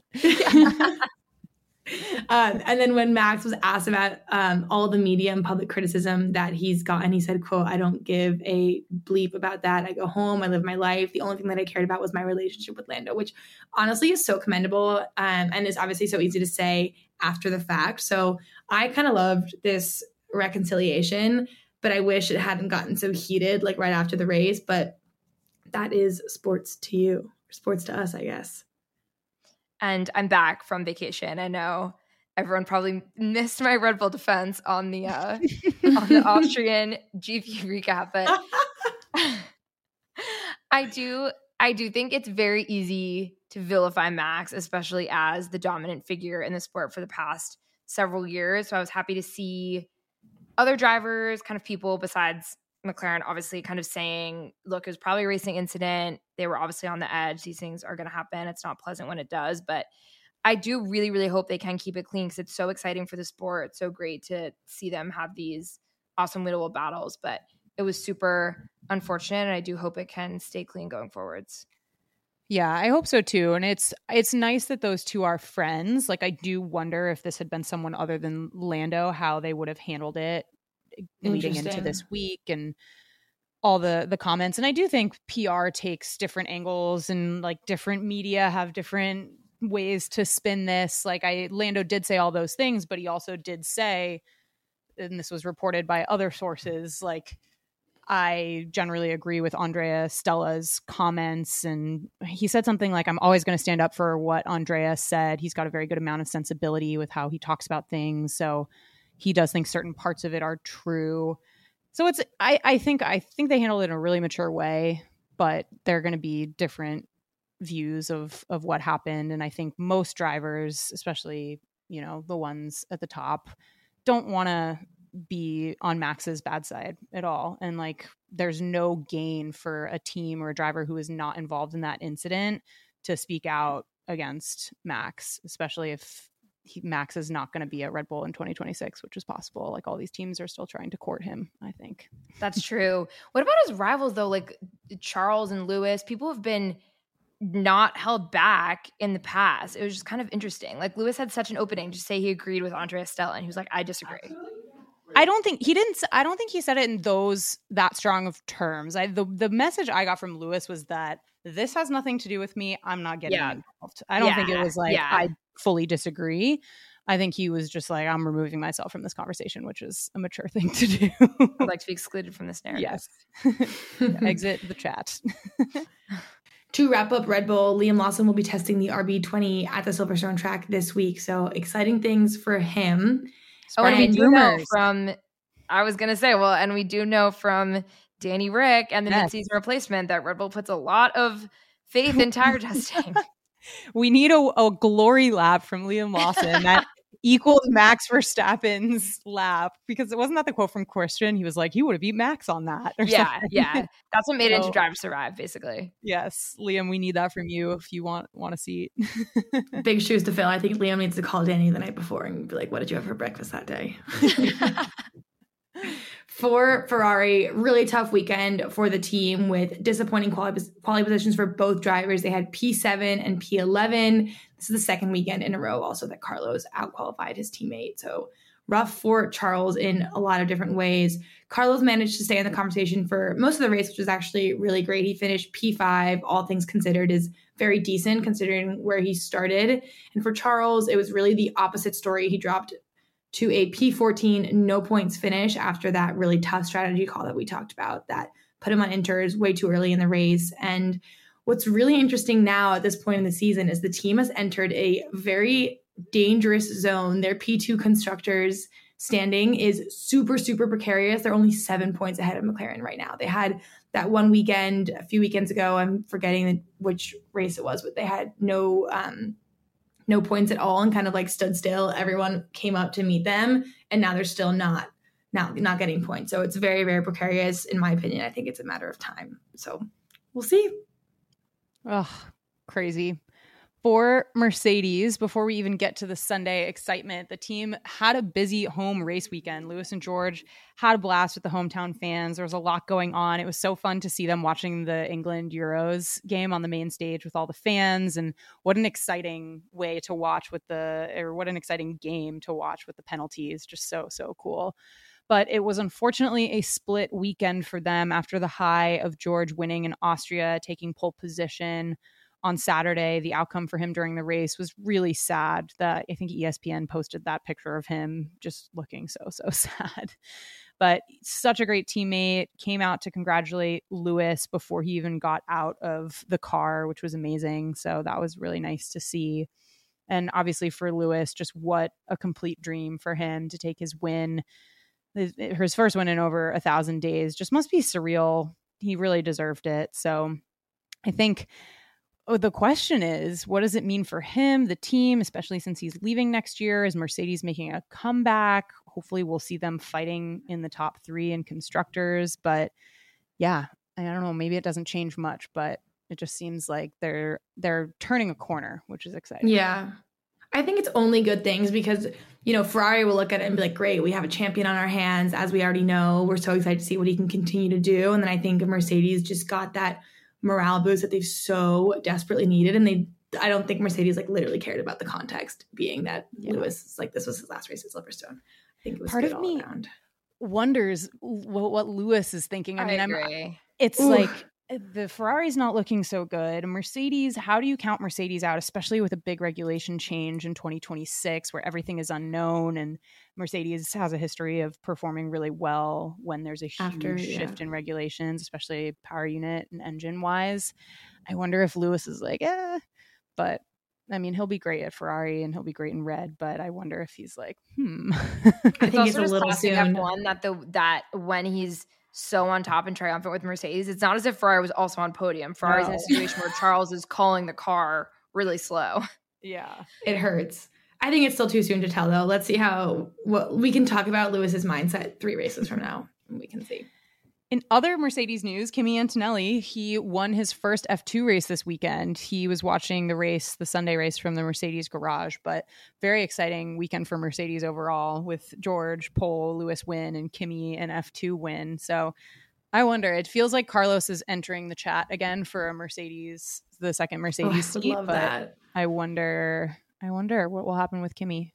Um, and then when Max was asked about um, all the media and public criticism that he's gotten, he said, quote, I don't give a bleep about that. I go home, I live my life. The only thing that I cared about was my relationship with Lando, which honestly is so commendable um, and is obviously so easy to say after the fact. So I kind of loved this reconciliation, but I wish it hadn't gotten so heated like right after the race. But that is sports to you, sports to us, I guess. And I'm back from vacation. I know everyone probably missed my Red Bull defense on the uh, on the Austrian G P recap, but I do I do think it's very easy to vilify Max, especially as the dominant figure in the sport for the past several years. So I was happy to see other drivers, kind of people besides McLaren, obviously kind of saying, look, it was probably a racing incident. They were obviously on the edge. These things are going to happen. It's not pleasant when it does, but I do really, really hope they can keep it clean because it's so exciting for the sport. It's so great to see them have these awesome winnable battles, but it was super unfortunate, and I do hope it can stay clean going forwards. Yeah, I hope so too. And it's it's nice that those two are friends. Like, I do wonder if this had been someone other than Lando, how they would have handled it leading into this week and all the the comments. And I do think P R takes different angles, and like different media have different ways to spin this. Like, I Lando did say all those things, but he also did say, and this was reported by other sources, like, I generally agree with Andrea Stella's comments. And he said something like, I'm always going to stand up for what Andrea said. He's got a very good amount of sensibility with how he talks about things. So he does think certain parts of it are true. So it's, I, I think, I think they handled it in a really mature way, but there are going to be different views of, of what happened. And I think most drivers, especially, you know, the ones at the top, don't want to be on Max's bad side at all. And like, there's no gain for a team or a driver who is not involved in that incident to speak out against Max, especially if he, Max is not going to be at Red Bull in twenty twenty-six, which is possible. Like, all these teams are still trying to court him, I think. That's true. What about his rivals though? Like Charles and Lewis, people have been not held back in the past. It was just kind of interesting. Like, Lewis had such an opening to say he agreed with Andrea Stella, and he was like, I disagree. I don't think he didn't. I don't think he said it in those that strong of terms. I the the message I got from Lewis was that this has nothing to do with me. I'm not getting yeah. involved. I don't yeah. think it was like yeah. I fully disagree. I think he was just like, I'm removing myself from this conversation, which is a mature thing to do. I'd like to be excluded from this narrative. Yes. Exit the chat. To wrap up Red Bull, Liam Lawson will be testing the R B twenty at the Silverstone track this week. So exciting things for him. Oh, and we do know from, I was going to say, well, and we do know from Danny Rick and the yes. mid-season replacement that Red Bull puts a lot of faith in tire testing. We need a, a glory lap from Liam Lawson that equaled Max Verstappen's lap, because it wasn't that the quote from Christian. He was like, he would have beat Max on that. Or yeah, something. yeah. That's what made so, it into Drive to Survive, basically. Yes, Liam, we need that from you if you want want a seat. Big shoes to fill. I think Liam needs to call Danny the night before and be like, what did you have for breakfast that day? For Ferrari, really tough weekend for the team with disappointing quality, quality positions for both drivers. They had P seven and P eleven. This is the second weekend in a row also that Carlos outqualified his teammate. So rough for Charles in a lot of different ways. Carlos managed to stay in the conversation for most of the race, which was actually really great. He finished P five, all things considered, is very decent considering where he started. And for Charles, it was really the opposite story. He dropped to a P fourteen no points finish after that really tough strategy call that we talked about that put him on inters way too early in the race. And what's really interesting now at this point in the season is the team has entered a very dangerous zone. Their P two constructors standing is super, super precarious. They're only seven points ahead of McLaren right now. They had that one weekend a few weekends ago. I'm forgetting which race it was, but they had no um, no points at all and kind of like stood still. Everyone came up to meet them, and now they're still not, not, not getting points. So it's very, very precarious in my opinion. I think it's a matter of time. So we'll see. Oh, crazy. For Mercedes, before we even get to the Sunday excitement, the team had a busy home race weekend. Lewis and George had a blast with the hometown fans. There was a lot going on. It was so fun to see them watching the England Euros game on the main stage with all the fans. And what an exciting way to watch with the, or what an exciting game to watch with the penalties. Just so, so cool. But it was unfortunately a split weekend for them after the high of George winning in Austria, taking pole position on Saturday. The outcome for him during the race was really sad. That I think E S P N posted that picture of him just looking so, so sad. But such a great teammate, came out to congratulate Lewis before he even got out of the car, which was amazing. So that was really nice to see. And obviously for Lewis, just what a complete dream for him to take his win. His first win in over a thousand days just must be surreal. He really deserved it. So I think Oh, the question is, what does it mean for him, the team, especially since he's leaving next year? Is Mercedes making a comeback? Hopefully we'll see them fighting in the top three in constructors. But yeah, I don't know. Maybe it doesn't change much, but it just seems like they're they're turning a corner, which is exciting. Yeah. I think it's only good things because, you know, Ferrari will look at it and be like, great, we have a champion on our hands. As we already know, we're so excited to see what he can continue to do. And then I think Mercedes just got that morale boost that they've so desperately needed. And they, I don't think Mercedes like literally cared about the context being that yeah. Lewis, like this was his last race at Silverstone. I think it was part good of all me around. Wonders what, what Lewis is thinking. I, I mean, agree. I'm, it's Ooh. like the Ferrari's not looking so good. Mercedes, how do you count Mercedes out, especially with a big regulation change in twenty twenty-six where everything is unknown, and Mercedes has a history of performing really well when there's a huge After, yeah. shift in regulations, especially power unit and engine wise. I wonder if Lewis is like, eh, but I mean, he'll be great at Ferrari and he'll be great in red, but I wonder if he's like, hmm. I think it's a little soon. F one that the that when he's so on top and triumphant with Mercedes, it's not as if Ferrari was also on podium. Ferrari's no. in a situation where Charles is calling the car really slow. Yeah, it hurts. I think it's still too soon to tell, though. Let's see how what we can talk about Lewis's mindset three races from now, and we can see. In other Mercedes news, Kimi Antonelli, he won his first F two race this weekend. He was watching the race, the Sunday race from the Mercedes garage, but very exciting weekend for Mercedes overall with George, pole, Lewis win, and Kimi an F two win. So I wonder, it feels like Carlos is entering the chat again for a Mercedes, the second Mercedes oh, I seat, love but that. I wonder, I wonder what will happen with Kimi.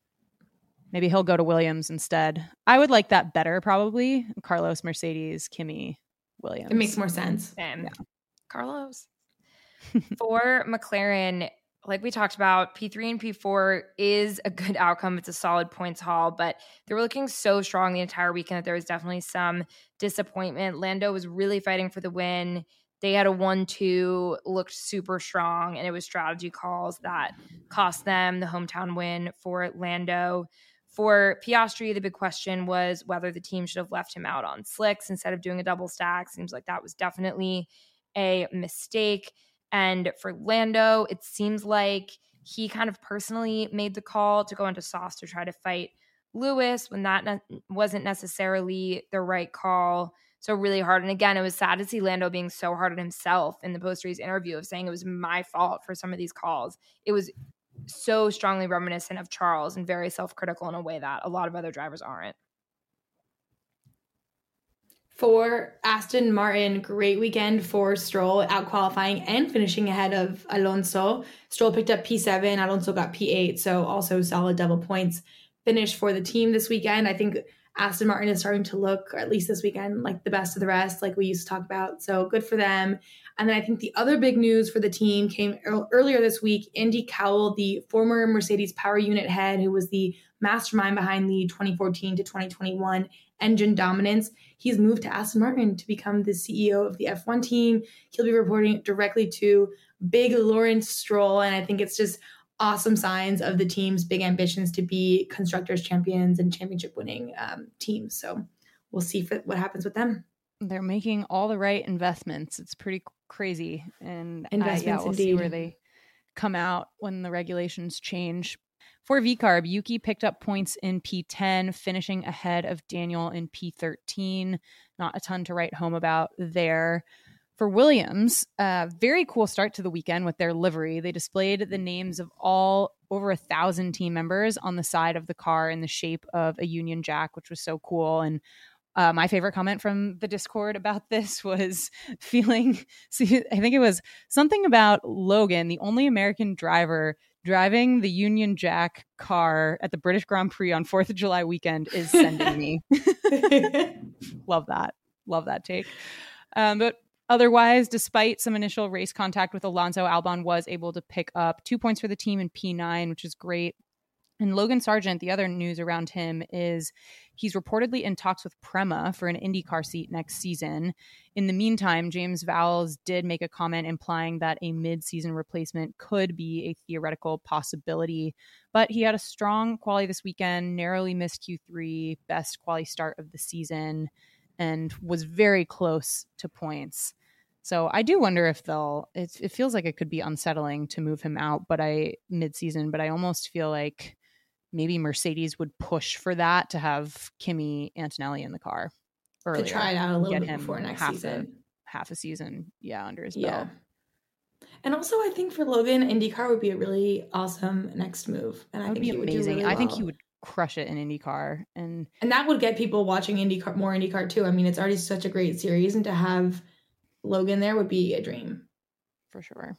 Maybe he'll go to Williams instead. I would like that better, probably. Carlos, Mercedes, Kimi, Williams. It makes more sense. Same. Yeah. Carlos. For McLaren, like we talked about, P three and P four is a good outcome. It's a solid points haul, but they were looking so strong the entire weekend that there was definitely some disappointment. Lando was really fighting for the win. They had a one two, looked super strong, and it was strategy calls that cost them the hometown win for Lando. For Piastri, the big question was whether the team should have left him out on slicks instead of doing a double stack. Seems like that was definitely a mistake. And for Lando, it seems like he kind of personally made the call to go into softs to try to fight Lewis when that ne- wasn't necessarily the right call. So really hard. And again, it was sad to see Lando being so hard on himself in the post-race interview of saying it was my fault for some of these calls. It was so strongly reminiscent of Charles and very self-critical in a way that a lot of other drivers aren't. For Aston Martin, great weekend for Stroll, out qualifying and finishing ahead of Alonso. Stroll picked up P seven, Alonso got P eight, so also solid double points finish for the team this weekend. I think Aston Martin is starting to look, or at least this weekend, like the best of the rest, like we used to talk about. So good for them. And then I think the other big news for the team came earlier this week. Andy Cowell, the former Mercedes power unit head, who was the mastermind behind the twenty fourteen to twenty twenty-one engine dominance, he's moved to Aston Martin to become the C E O of the F one team. He'll be reporting directly to big Lawrence Stroll. And I think it's just awesome signs of the team's big ambitions to be constructors champions and championship winning um, teams. So we'll see for what happens with them. They're making all the right investments. It's pretty crazy. And investments, uh, yeah, we'll indeed. see where they come out when the regulations change. For V CARB, Yuki picked up points in P ten, finishing ahead of Daniel in P thirteen. Not a ton to write home about there. For Williams, uh, very cool start to the weekend with their livery. They displayed the names of all over a thousand team members on the side of the car in the shape of a Union Jack, which was so cool. And uh, my favorite comment from the Discord about this was feeling, see, I think it was something about Logan, the only American driver driving the Union Jack car at the British Grand Prix on fourth of July weekend is sending me. Love that. Love that take. Um, but otherwise, despite some initial race contact with Alonso, Albon was able to pick up two points for the team in P nine, which is great. And Logan Sargent, the other news around him is he's reportedly in talks with Prema for an IndyCar seat next season. In the meantime, James Vowles did make a comment implying that a mid-season replacement could be a theoretical possibility. But he had a strong quali this weekend, narrowly missed Q three, best quali start of the season, and was very close to points. So I do wonder if they'll, it, it feels like it could be unsettling to move him out, but I mid-season, but I almost feel like maybe Mercedes would push for that to have Kimi Antonelli in the car earlier. To try it out a little bit before next half season. A, half a season, yeah, under his yeah. belt. And also, I think for Logan, IndyCar would be a really awesome next move. And I that would think be he amazing. Would do really I well. think he would crush it in IndyCar. And and that would get people watching IndyCar, more IndyCar too. I mean, it's already such a great series, and to have Logan there would be a dream. For sure.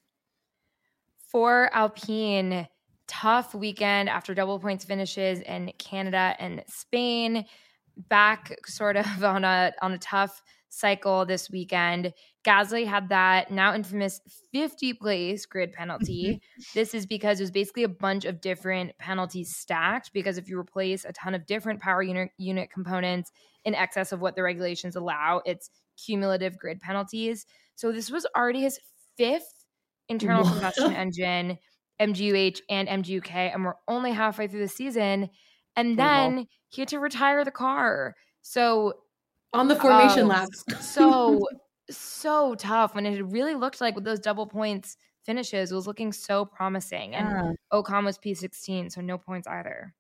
For Alpine, tough weekend after double points finishes in Canada and Spain. Back sort of on a on a tough cycle this weekend. Gasly had that now infamous fifty place grid penalty. This is because it was basically a bunch of different penalties stacked, because if you replace a ton of different power unit, unit components in excess of what the regulations allow, it's cumulative grid penalties. So this was already his fifth internal What? combustion engine, M G U H and M G U K, and we're only halfway through the season. And then wow. he had to retire the car. So on the formation uh, laps. so, so tough when it really looked like with those double points finishes, it was looking so promising. And yeah. Ocon was P sixteen, so no points either.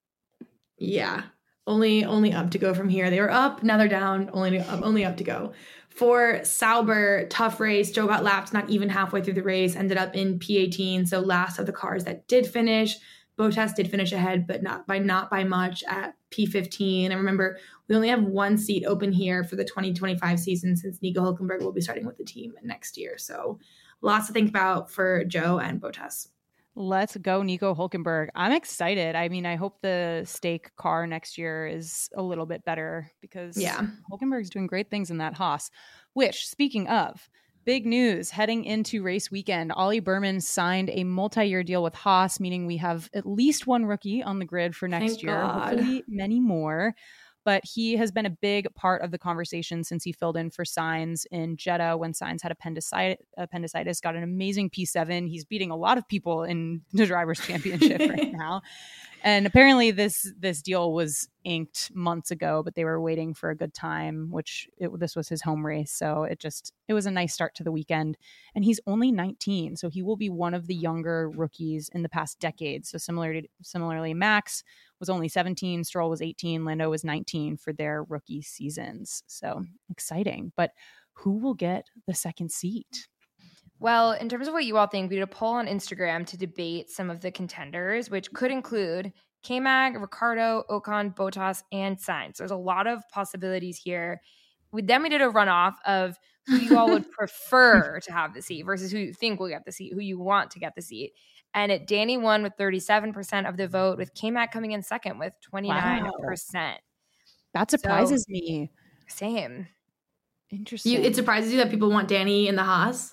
Yeah. Only only up to go from here. They were up, now they're down, only up, only up to go. For Sauber, tough race. Joe got lapped not even halfway through the race, ended up in P eighteen, so last of the cars that did finish. Bottas did finish ahead, but not by not by much at P fifteen. And remember, we only have one seat open here for the twenty twenty-five season, since Nico Hülkenberg will be starting with the team next year. So lots to think about for Joe and Bottas. Let's go, Nico Hülkenberg. I'm excited. I mean, I hope the stake car next year is a little bit better, because yeah. Hülkenberg's doing great things in that Haas. Which, speaking of, big news heading into race weekend, Ollie Berman signed a multi-year deal with Haas, meaning we have at least one rookie on the grid for next Thank year, God. Hopefully many more. But he has been a big part of the conversation since he filled in for Sainz in Jeddah when Sainz had appendicitis, appendicitis, got an amazing P seven. He's beating a lot of people in the Drivers' Championship right now. And apparently this this deal was inked months ago, but they were waiting for a good time, which it, this was his home race. So it just, it was a nice start to the weekend. And he's only nineteen, so he will be one of the younger rookies in the past decade. So similarly, similarly, Max was only seventeen, Stroll was eighteen, Lando was nineteen for their rookie seasons. So exciting. But who will get the second seat? Well, in terms of what you all think, we did a poll on Instagram to debate some of the contenders, which could include K-Mag, Ricciardo, Ocon, Bottas, and Sainz. There's a lot of possibilities here. We, then we did a runoff of who you all would prefer to have the seat versus who you think will get the seat, who you want to get the seat. And it, Danny won with thirty-seven percent of the vote, with K-Mag coming in second with twenty-nine percent. Wow. That surprises so, me. Same. Interesting. You, it surprises you that people want Danny in the Haas?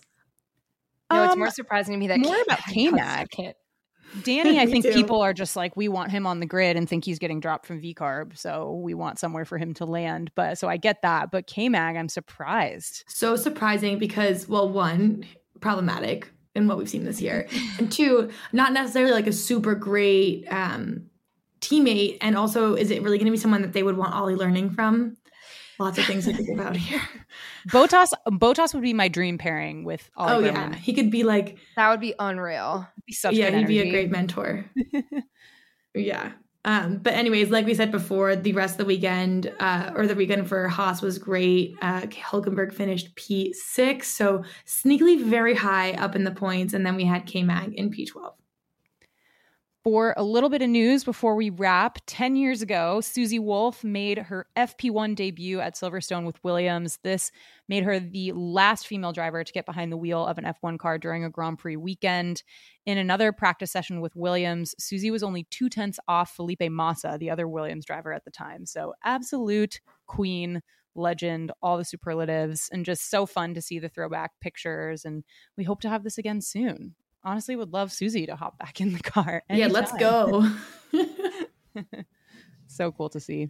No, it's Um, more surprising to me that more K- about K-Mag. Danny, I think too. people are just like, we want him on the grid and think he's getting dropped from V-Carb, so we want somewhere for him to land. But so I get that. But K-Mag, I'm surprised. So surprising because, well, one, problematic in what we've seen this year. And two, not necessarily like a super great um, teammate. And also, is it really going to be someone that they would want Ollie learning from? Lots of things to think about here. Bottas Bottas would be my dream pairing with Ollie Oh, Berman. yeah. He could be like, That would be unreal. Be such yeah, good he'd be a energy. great mentor. Yeah. Um, but anyways, like we said before, the rest of the weekend uh, or the weekend for Haas was great. Uh, Hülkenberg finished P six, so sneakily very high up in the points. And then we had K-Mag in P twelve. For a little bit of news before we wrap, ten years ago, Susie Wolff made her F P one debut at Silverstone with Williams. This made her the last female driver to get behind the wheel of an F one car during a Grand Prix weekend. In another practice session with Williams, Susie was only two tenths off Felipe Massa, the other Williams driver at the time. So absolute queen, legend, all the superlatives, and just so fun to see the throwback pictures. And we hope to have this again soon. Honestly, would love Susie to hop back in the car anytime. Yeah, let's go. So cool to see.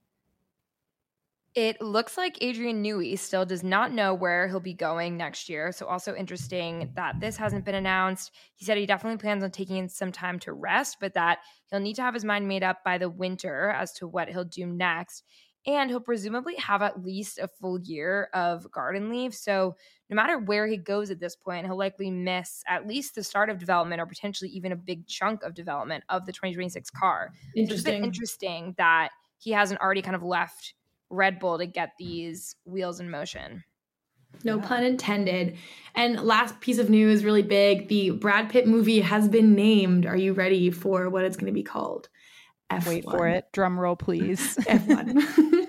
It looks like Adrian Newey still does not know where he'll be going next year. So also interesting that this hasn't been announced. He said he definitely plans on taking some time to rest, but that he'll need to have his mind made up by the winter as to what he'll do next. And he'll presumably have at least a full year of garden leave. So no matter where he goes at this point, he'll likely miss at least the start of development or potentially even a big chunk of development of the twenty twenty-six car. Interesting. It's been interesting that he hasn't already kind of left Red Bull to get these wheels in motion. No yeah. pun intended. And last piece of news, really big. The Brad Pitt movie has been named. Are you ready for what it's going to be called? F one. Wait for it. Drum roll, please. F one.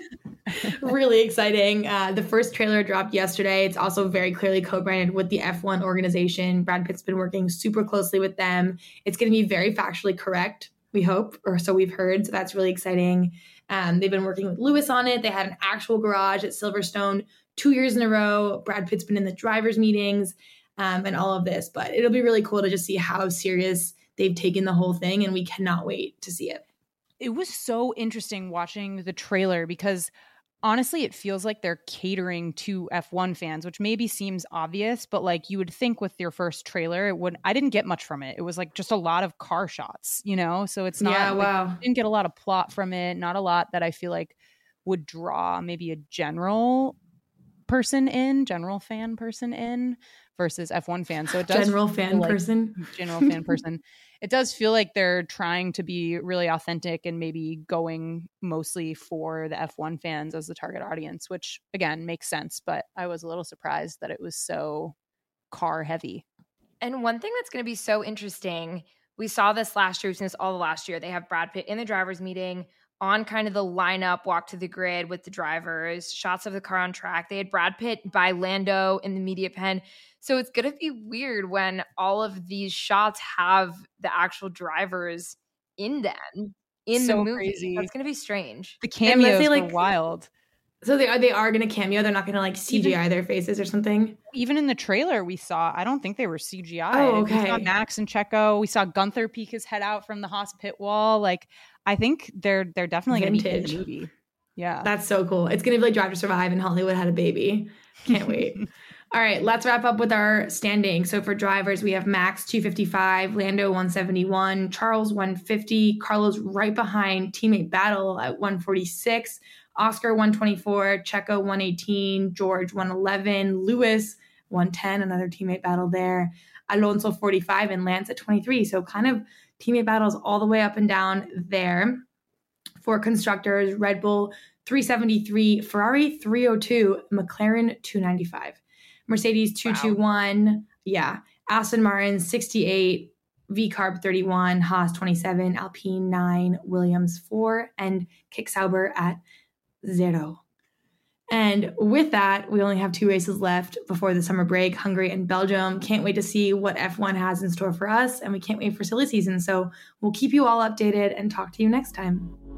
Really exciting. Uh, the first trailer dropped yesterday. It's also very clearly co-branded with the F one organization. Brad Pitt's been working super closely with them. It's going to be very factually correct, we hope, or so we've heard. So that's really exciting. Um, they've been working with Lewis on it. They had an actual garage at Silverstone two years in a row. Brad Pitt's been in the drivers' meetings um, and all of this. But it'll be really cool to just see how serious they've taken the whole thing, and we cannot wait to see it. It was so interesting watching the trailer because honestly, it feels like they're catering to F one fans, which maybe seems obvious, but like you would think with your first trailer, it would. I didn't get much from it. It was like just a lot of car shots, you know? So it's not, yeah, like, wow. I didn't get a lot of plot from it. Not a lot that I feel like would draw maybe a general person in, general fan person in versus F one fans. So it does general fan like, person, general fan person. It does feel like they're trying to be really authentic and maybe going mostly for the F one fans as the target audience, which again makes sense. But I was a little surprised that it was so car heavy. And one thing that's going to be so interesting, we saw this last year, we've seen this all the last year. They have Brad Pitt in the driver's meeting on kind of the lineup, walk to the grid with the drivers, shots of the car on track. They had Brad Pitt by Lando in the media pen. So it's going to be weird when all of these shots have the actual drivers in them in so the movie. Crazy. That's going to be strange. The cameos they, were like, wild. So they are they are going to cameo. They're not going to like C G I even, their faces or something. Even in the trailer we saw, I don't think they were C G I. Oh, okay. We saw Max and Checo. We saw Gunther peek his head out from the Haas pit wall. Like, I think they're they're definitely going to be in the movie. Yeah, that's so cool. It's going to be like Drive to Survive and Hollywood Had a Baby. Can't wait. All right, let's wrap up with our standing. So for drivers, we have Max two fifty-five, Lando one seventy-one, Charles one fifty, Carlos right behind, teammate battle at one forty-six, Oscar one twenty-four, Checo one eighteen, George one eleven, Lewis one ten, another teammate battle there, Alonso forty-five, and Lance at twenty-three. So kind of teammate battles all the way up and down there. For constructors, Red Bull three seventy-three, Ferrari three oh two, McLaren two ninety-five. Mercedes two twenty-one, wow. Yeah. Aston Martin sixty-eight, V-Carb thirty-one, Haas twenty-seven, Alpine nine, Williams four, and Kick Sauber at zero. And with that, we only have two races left before the summer break, Hungary and Belgium. Can't wait to see what F one has in store for us, and we can't wait for silly season. So we'll keep you all updated and talk to you next time.